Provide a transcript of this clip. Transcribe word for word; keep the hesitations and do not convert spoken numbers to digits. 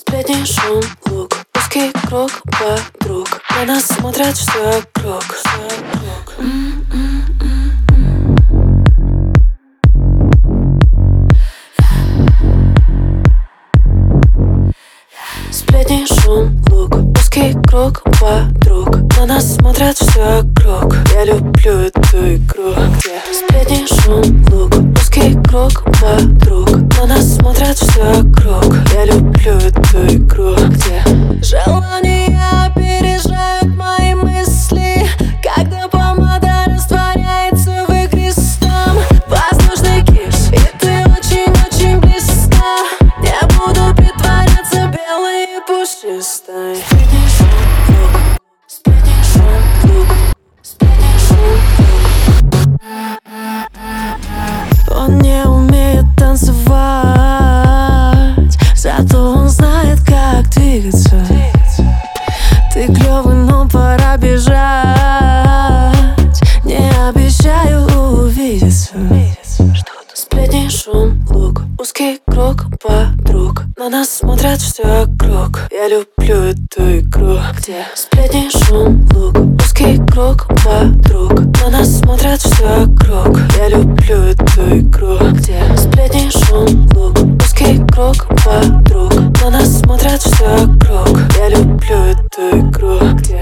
Сплетни, шум, лук, узкий круг подруг. На нас смотрят все вокруг, все вокруг. Сплетни, шум, лук, узкий круг подруг. На нас смотрят все вокруг. Я люблю эту игру, где сплетни, шум, лук, узкий круг подруг. На нас смотрят все вокруг. Я люблю эту игру, где желания опережают мои мысли, когда помада растворяется в игристом. Воздушный киш, и ты очень-очень близка. Не буду притворяться белой и пушистой. Сплетни, шум, лук, сплетни, шум, лук, сплетни, шум, лук. Он не умеет танцевать, зато он знает, как двигаться. Ты клёвый, но пора бежать. Не обещаю увидеться. Сплетни, шум, лук, узкий круг подруг. На нас смотрят все вокруг. Я люблю эту игру, где сплетни, шум, лук, узкий круг подруг. На нас смотрят все вокруг. Я люблю эту игру, где сплетни, шум, лук, узкий круг подруг. На нас смотрят все вокруг. Я люблю эту игру, где